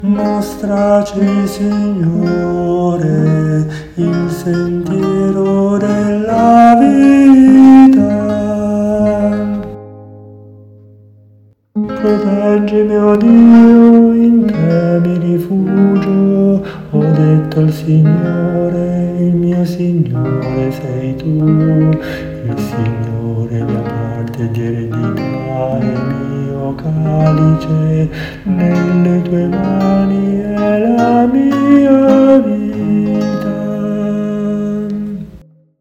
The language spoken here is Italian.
Mostraci, Signore, il sentiero della vita. Proteggimi, o Dio, in te mi rifugio. Ho detto al Signore, il mio Signore sei tu. Il Signore mia parte di eredità e mio calice, nelle tue mani è